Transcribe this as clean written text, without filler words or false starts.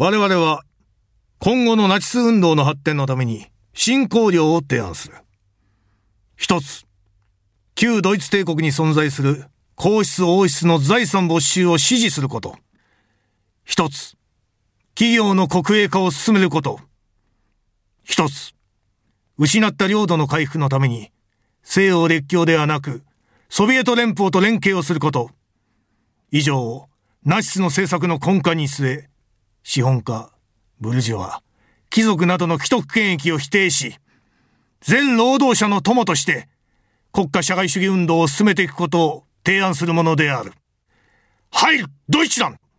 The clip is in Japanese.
我々は今後のナチス運動の発展のために新綱領を提案する。一つ、旧ドイツ帝国に存在する皇室王室の財産没収を支持すること。一つ、企業の国営化を進めること。一つ、失った領土の回復のために西洋列強ではなくソビエト連邦と連携をすること。以上をナチスの政策の根幹に据え、資本家、ブルジョワ、貴族などの既得権益を否定し、全労働者の友として国家社会主義運動を進めていくことを提案するものである。ハイル・ドイツランド。